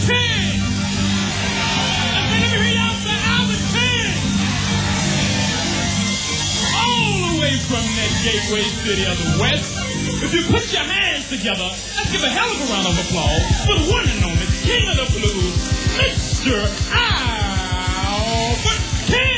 King. Let me hear y'all say Albert King. All the way from that gateway city of the West. If you put your hands together, let's give a hell of a round of applause for the one and only King of the Blues, Mr. Albert King.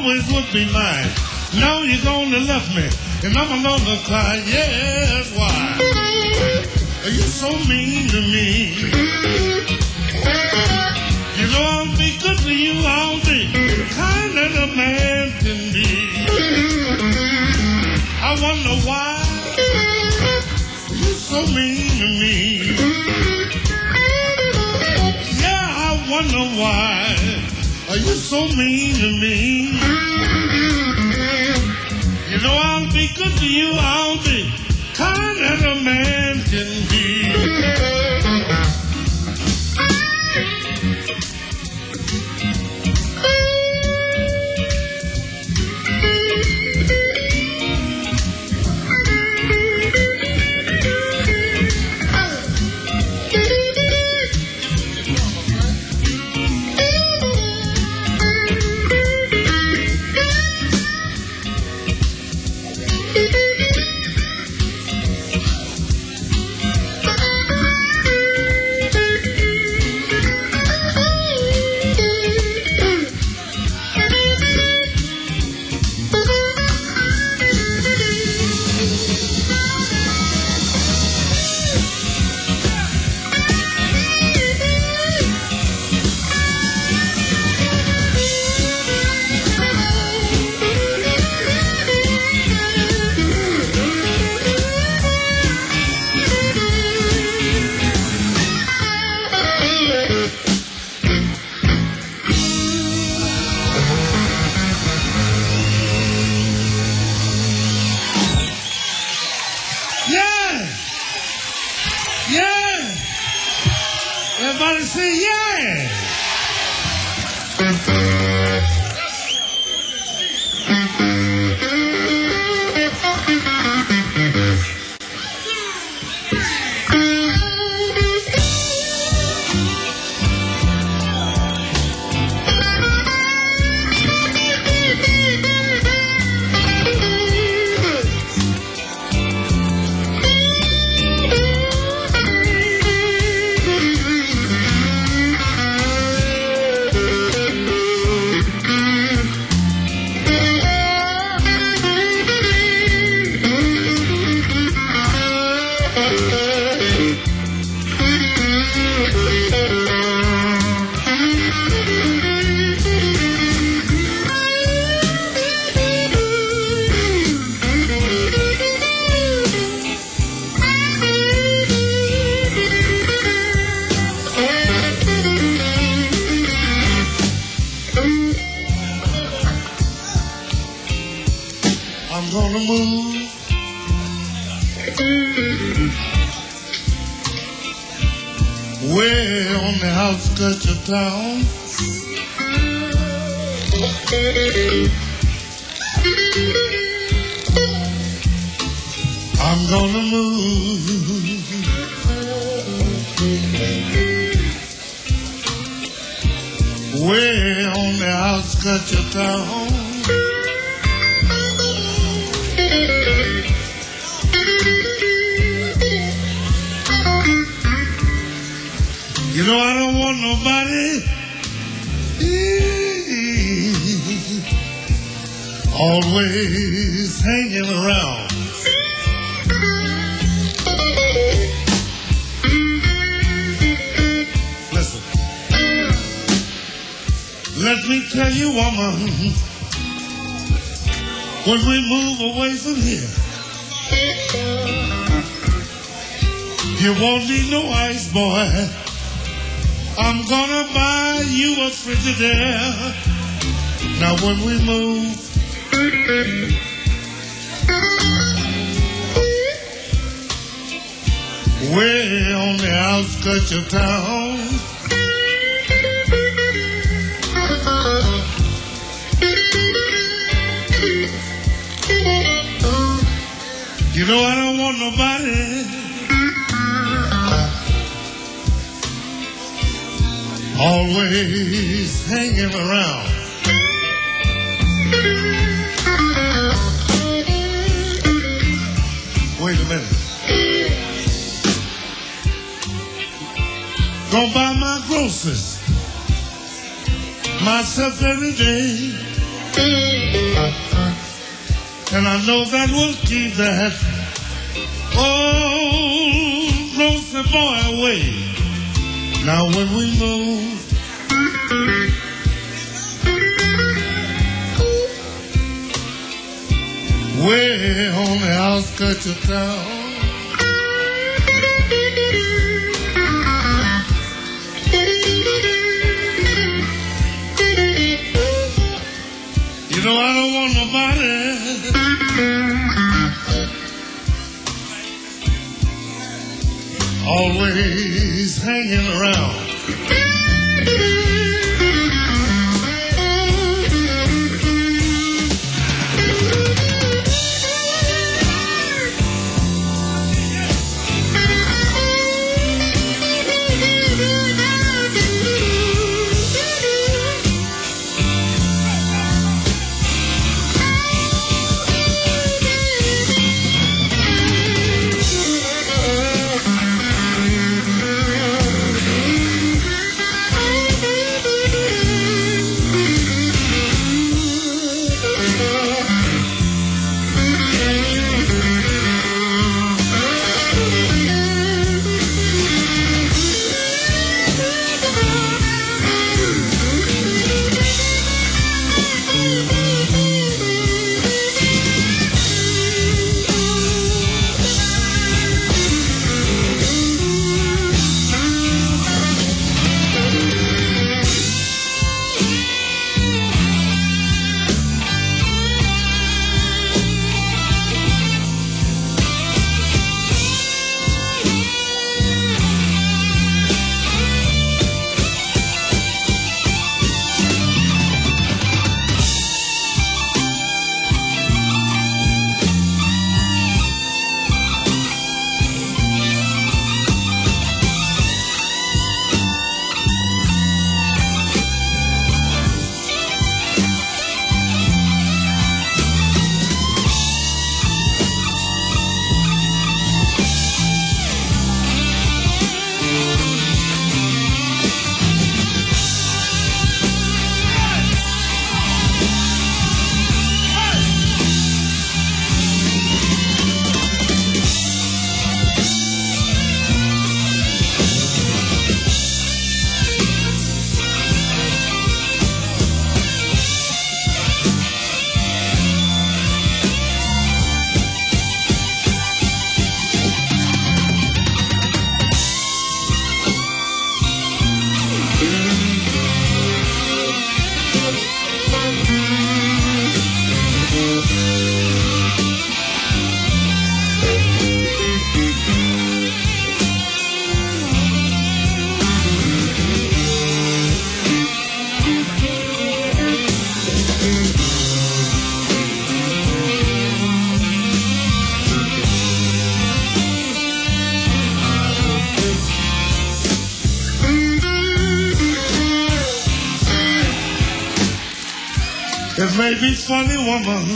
always would be mine. Now you're gonna left me, and I'm gonna cry. Yes, why? You're so mean to me. You know I'll be good to you all day, kind of a man can be. I wonder why you're so mean to me. Yeah, I wonder why are you so mean to me. You know I'll be good to you all day, kind of a man can be. Everybody say yeah. I'm gonna move way on the outskirts of town. I'm gonna move way on the outskirts of town. You know I don't want nobody always hanging around. Listen, let me tell you, woman, when we move away from here, you won't need no ice, boy. I'm gonna buy you a Frigidaire. Now when we move, way on the outskirts of town, you know I don't want nobody always hanging around. Wait a minute. Gonna buy my groceries myself every day. And I know that will keep that old lonesome boy away. Now when we move, way on the outskirts of town, you know I don't want nobody always hanging around. It may be funny, woman,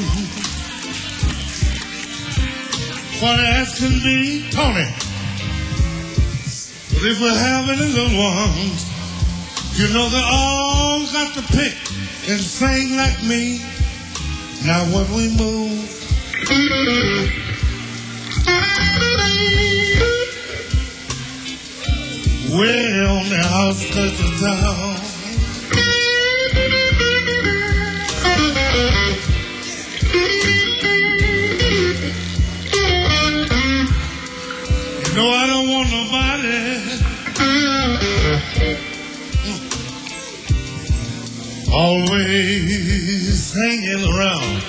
funny as can be, Tony. But if we have any little ones, you know they all got to pick and sing like me. Now when we move, way on the outskirts of town, no, I don't want nobody always hanging around.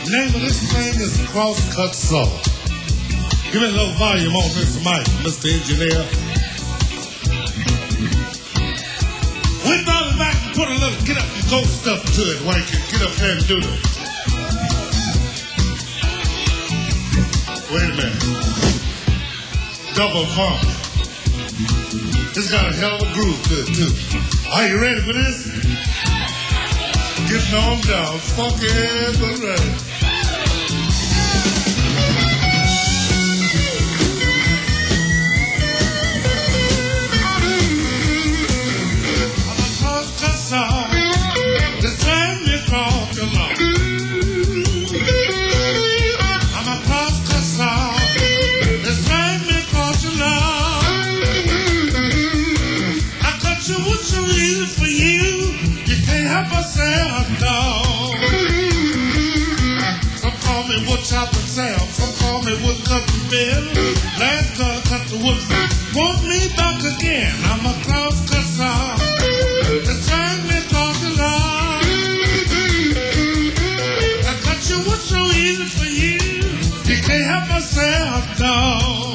Name of this thing is Crosscut Saw. Give me a little volume on this mic, Mr. Engineer. We brought it back and put a little get up and go stuff to it while you can get up there and do it. Wait a minute. Double funk. It's got a hell of a groove to it too. Are you ready for this? Getting on down, funky but ready. Chop and Sam, some call me wood cut and bill. Last cut the wood. Want me back again? I'm a cross-cut saw. The time me across the law. I cut your wood so easy for you. You can't help myself, dog.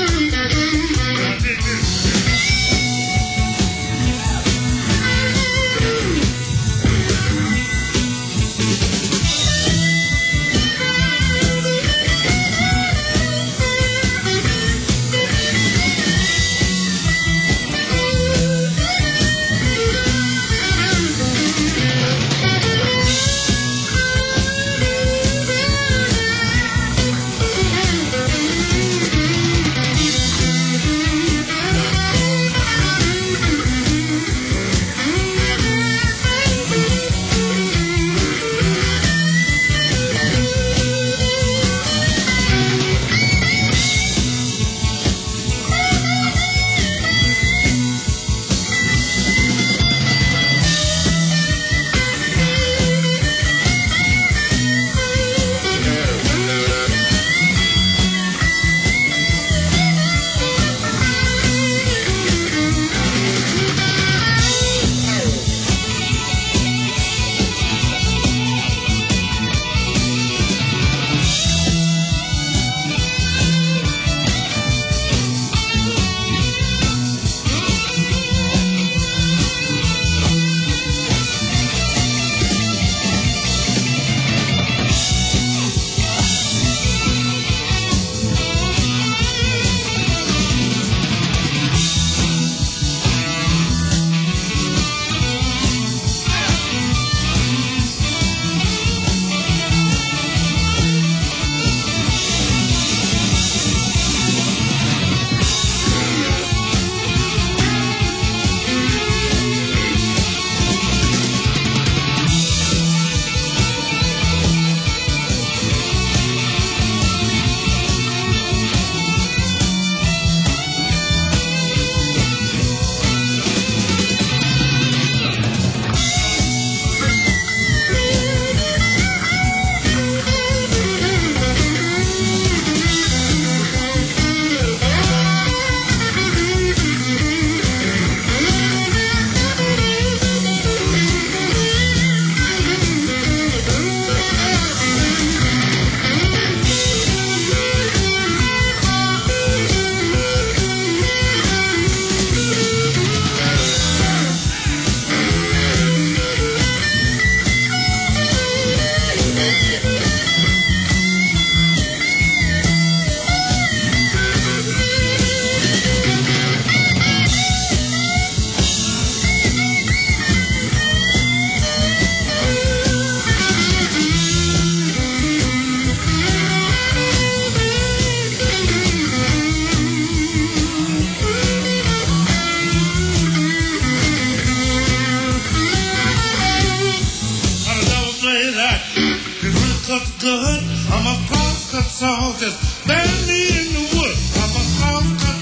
good. I'm a cross-cut saw, just bury me in the wood. I'm a cross-cut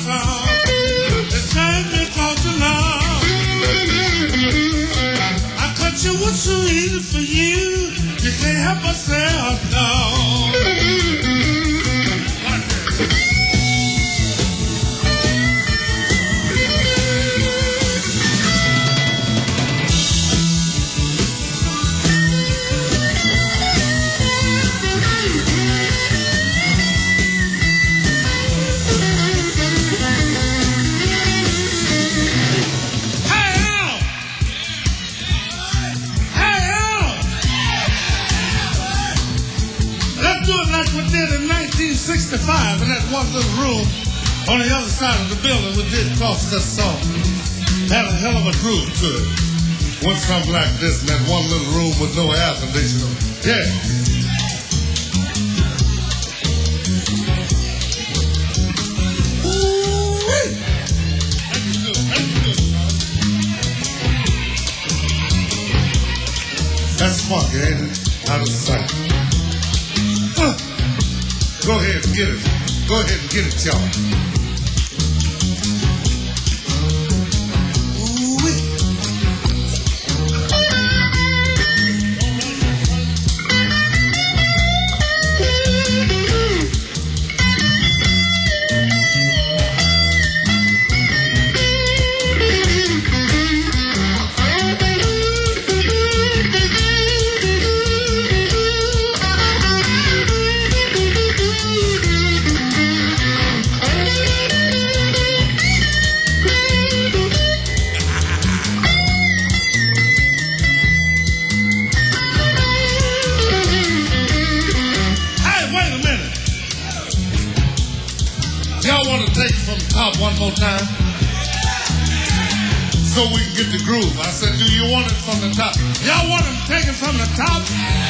saw, it's time to cross the law. I cut your wood so easy for you, you can't help yourself, no. we did in 1965 in that one little room on the other side of the building, we did Crosscut song. Had a hell of a groove to it. Went something like this in that one little room with no air conditioner. Yeah. That's funky, ain't it? Out of sight. Go ahead and get it. Go ahead and get it, y'all. One more time so we can get the groove. I said, do you want it from the top? Y'all want it taken from the top?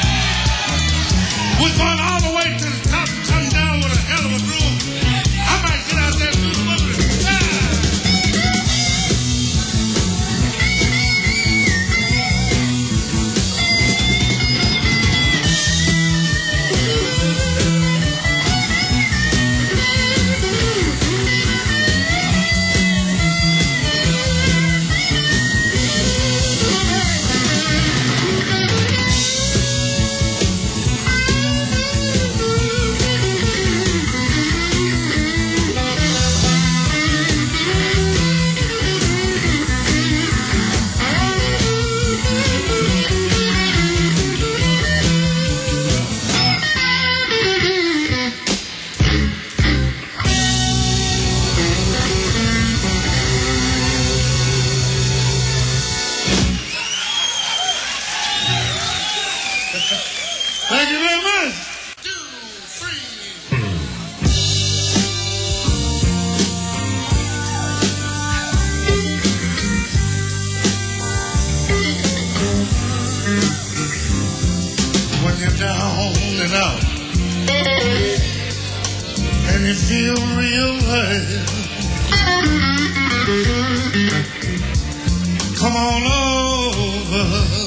We're going all the way to the top and come down with a hell of a groove. I might get out there and do some of it. Thank you very much. 2, 3. When you're down and out and you feel real bad, come on over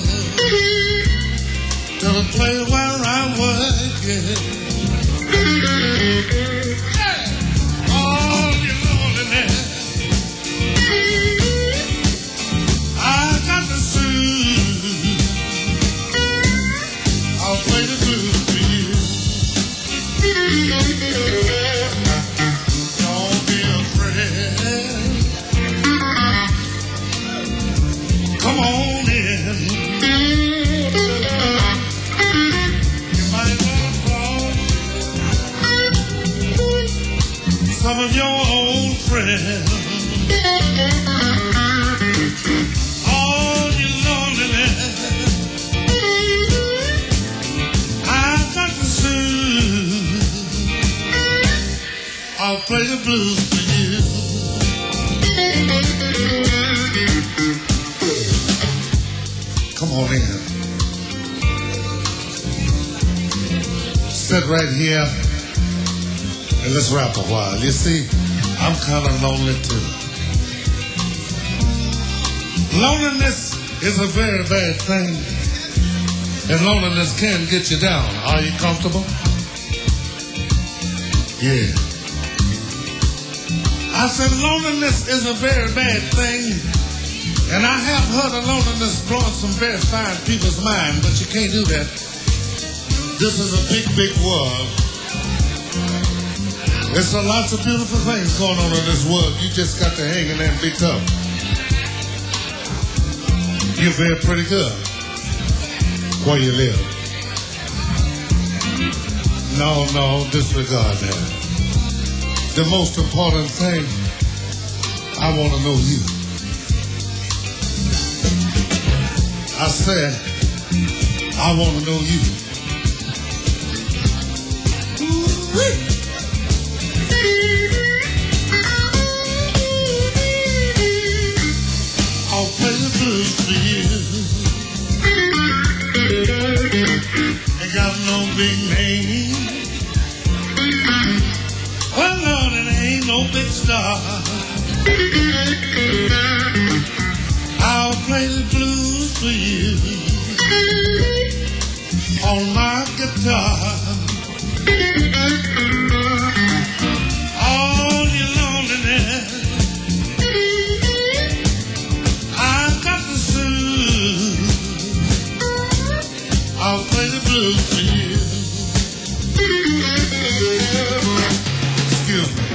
to the place where I'm working. Hey, all your loneliness, I got to soothe. I'll play the blues for you. Don't be afraid. Come on in. Some of your old friends, all your loneliness, I've got to soothe. I'll play the blues for you. Come on in. Sit right here. And let's rap a while. You see, I'm kind of lonely too. Loneliness is a very bad thing. And loneliness can get you down. Are you comfortable? Yeah. I said loneliness is a very bad thing. And I have heard of loneliness blowing some very fine people's mind, but you can't do that. This is a big, big world. There's lots of beautiful things going on in this world. You just got to hang in there and be tough. You're very pretty good where you live. No, disregard that. The most important thing, I want to know you. I said, I want to know you. Ooh. I'll play the blues for you. Ain't got no big name. Well, Lord, it ain't no big star. I'll play the blues for you on my guitar. All your loneliness I've got to soothe. I'll play the blues for you. Excuse me.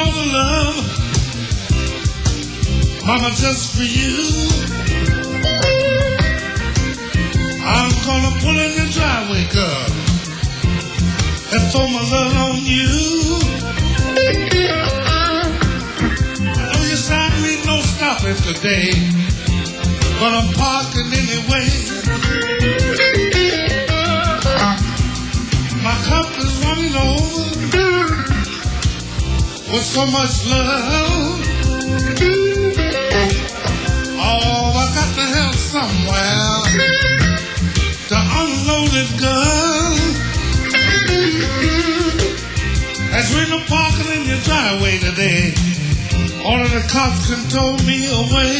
know the love, mama, just for you. I'm gonna pull in the driveway, girl, and throw my love on you. I know you signed me no stopping today, but I'm parking anyway. My cup is running over with so much love. Oh, I got to have somewhere to unload it, girl. As we're in the parking in your driveway today, all of the cops can tow me away.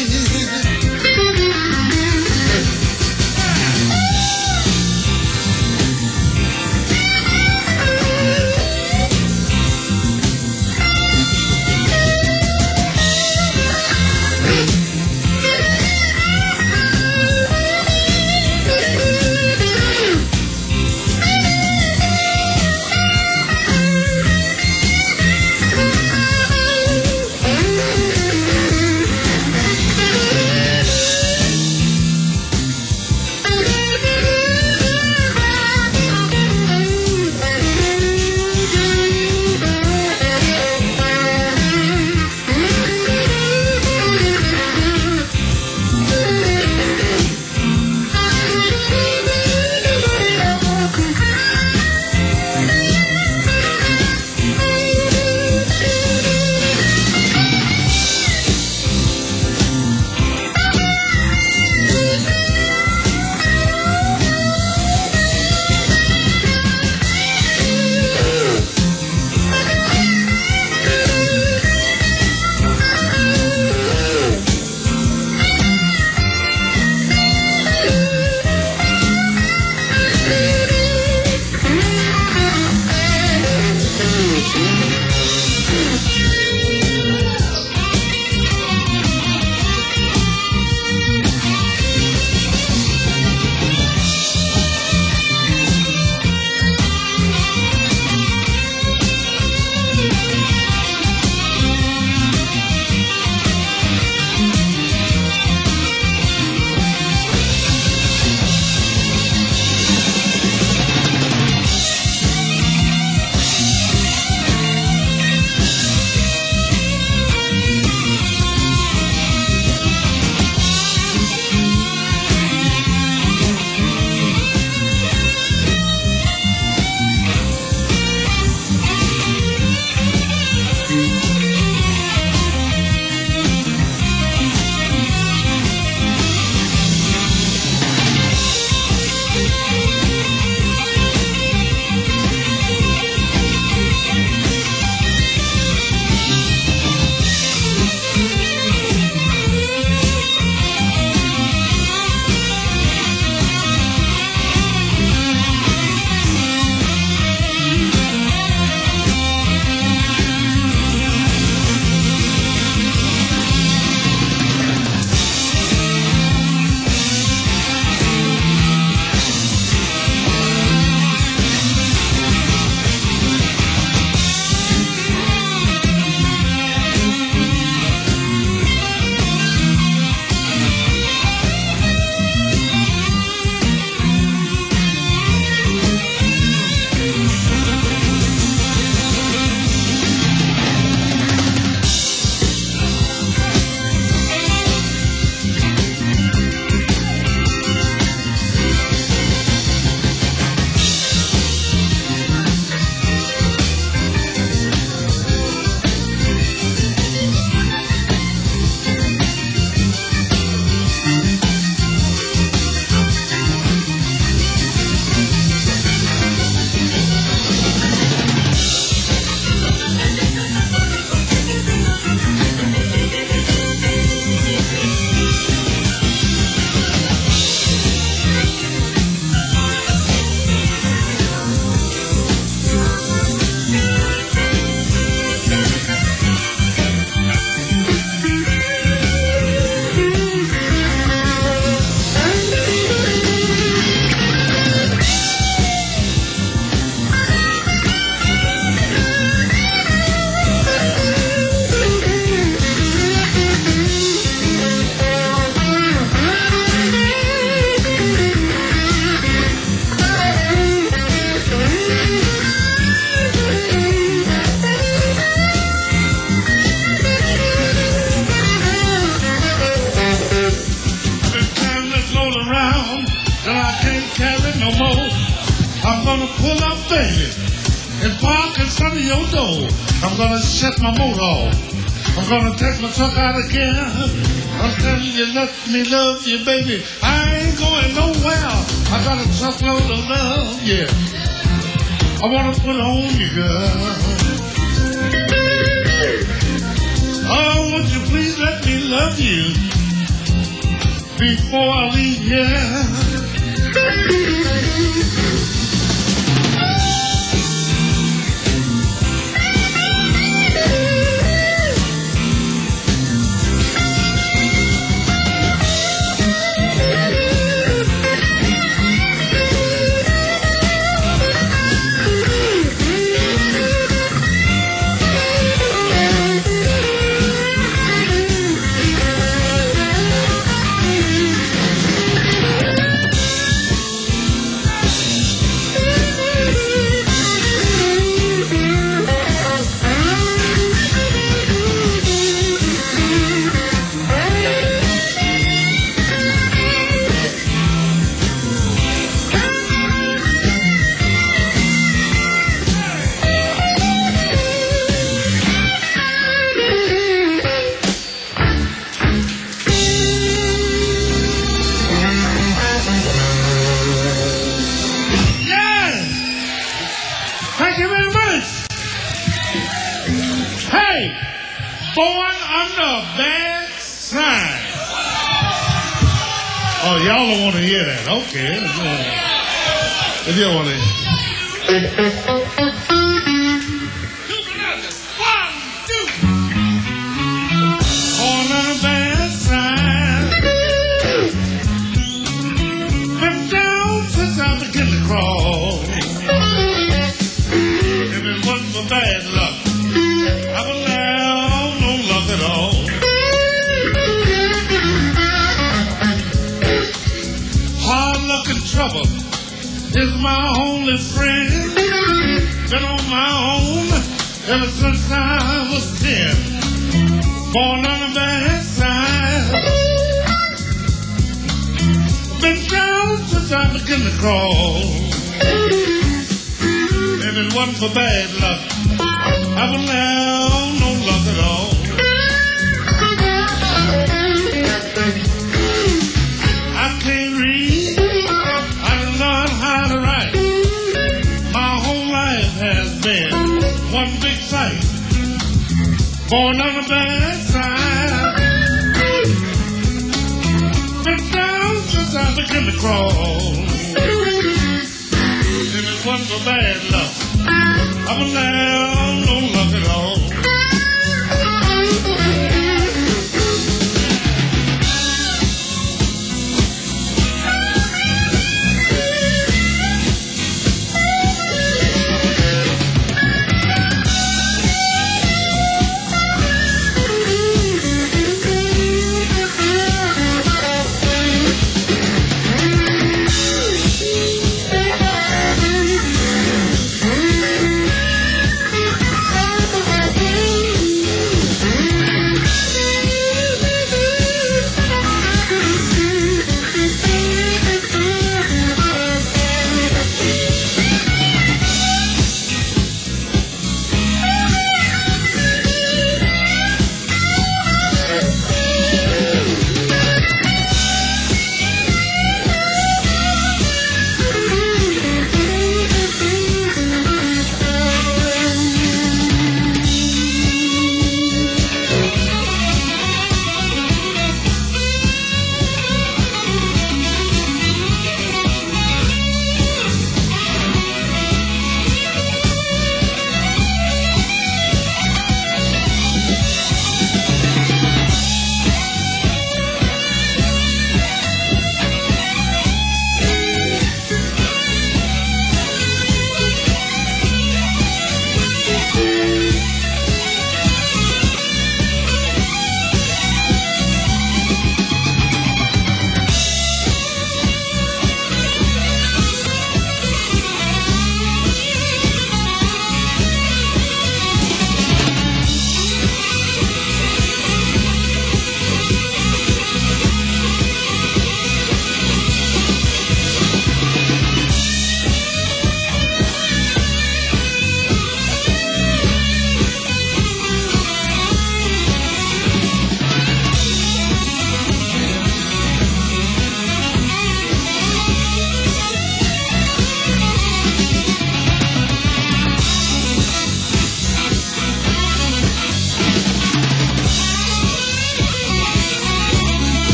gonna pull up, baby, and park in front of your door. I'm gonna shut my motor off. I'm gonna take my truck out again. I'm telling you, let me love you, baby. I ain't going nowhere. I got a truckload of love, yeah. I wanna put on you, girl. Oh, won't you please let me love you before I leave here? Born under a bad sign. Oh, y'all don't want to hear that. Okay. If you don't want to hear born under a bad sign. Been down since I began to crawl. If it wasn't for bad luck, I would at all. Hard luck and trouble is my only friend. Been on my own ever since I was 10. Born on the bad side. Been down since I began to crawl. If it wasn't for bad luck, I would have no luck at all. I can't read, I done learned how to write. My whole life has been one big fight. Born on the bad side. Been down since I began to crawl. If it wasn't for bad luck, I would have no luck at all.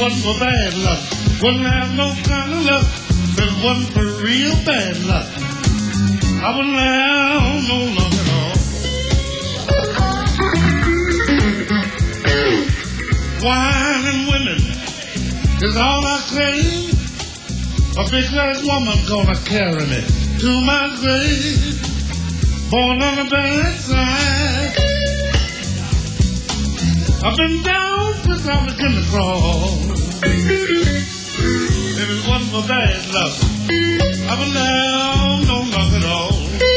wasn't for bad luck, wouldn't have no kind of luck. If it wasn't for real bad luck, I wouldn't have no luck at all. Wine and women is all I crave. A big black woman gonna carry me to my grave. Born on the bad side, I've been down since I began to crawl. If it wasn't for bad luck, I wouldn't have no luck at all.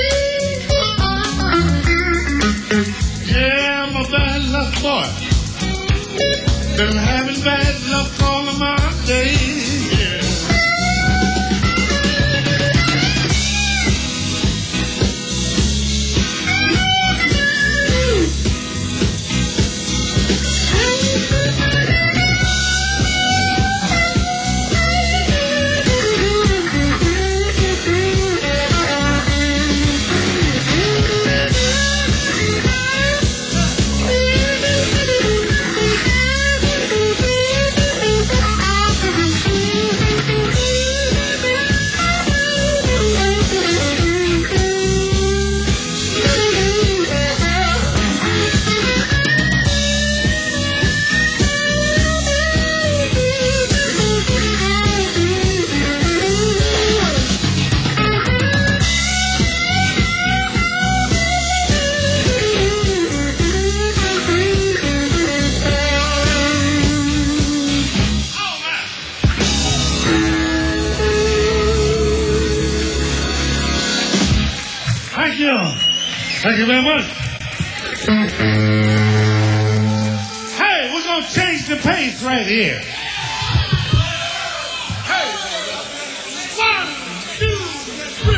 Yeah, I'm a bad luck boy. Been having bad luck all of my days. Yeah. Thank you very much. Hey, we're going to change the pace right here. Hey, 1, 2, 3.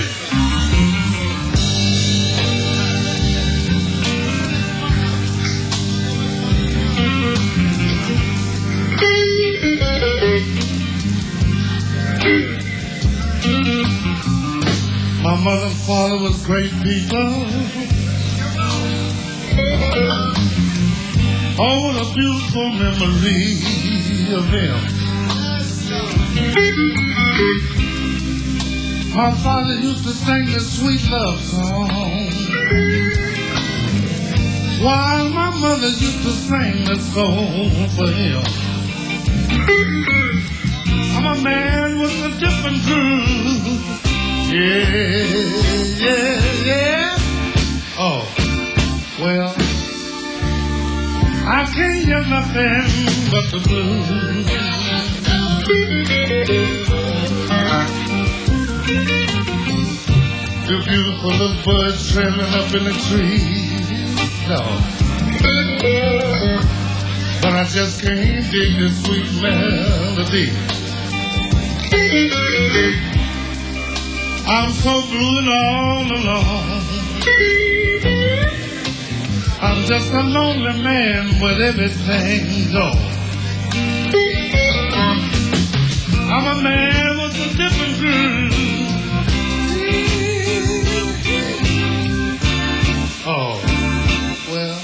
My mother and father was great people. Oh, what a beautiful memory of them. My father used to sing the sweet love song, while my mother used to sing the song for him. I'm a man with a different groove. Yeah, yeah, yeah. Oh, well, I can't hear nothing but the blues. The beautiful little birds trailing up in the trees. No, but I just can't dig the sweet melody. I'm so blue and all alone. I'm just a lonely man with everything gone. I'm a man with a different groove. Oh, well,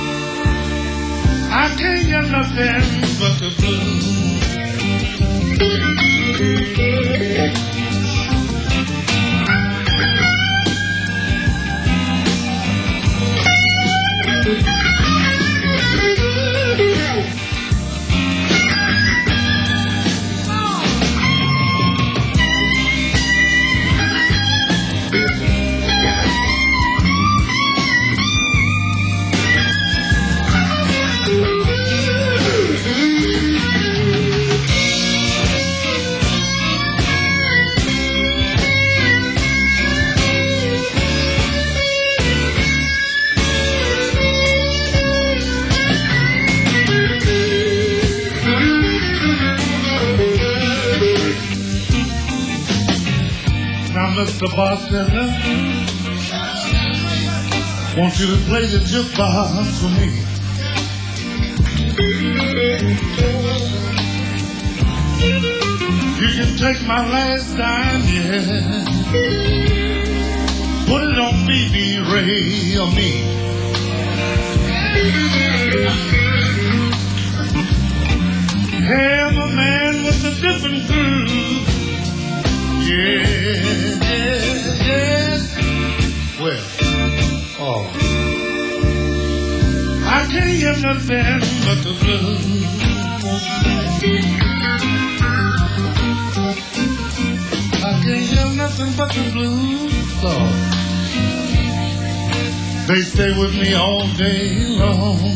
I can't get nothing but the blues. Mr. Bartender, want you to play the jukebox for me. You can take my last dime, yeah. Put it on BB Ray or me. Hey, I'm a man with a different groove. Yeah, yeah, yeah. Well, oh, I can't hear nothing but the blues. I can't hear nothing but the blues. Oh. They stay with me all day long.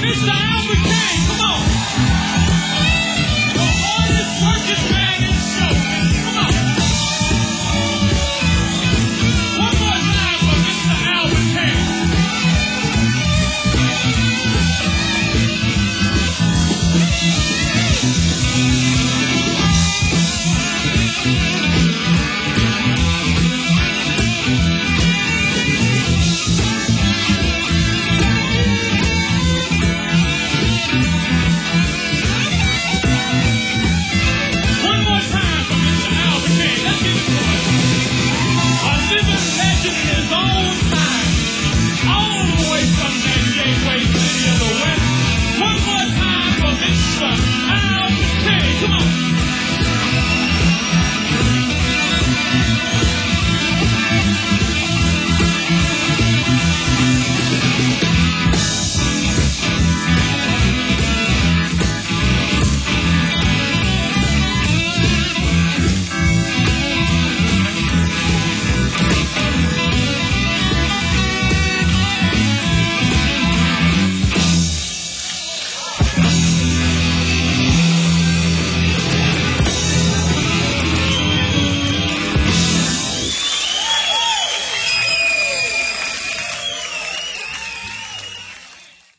Mr. Albert King.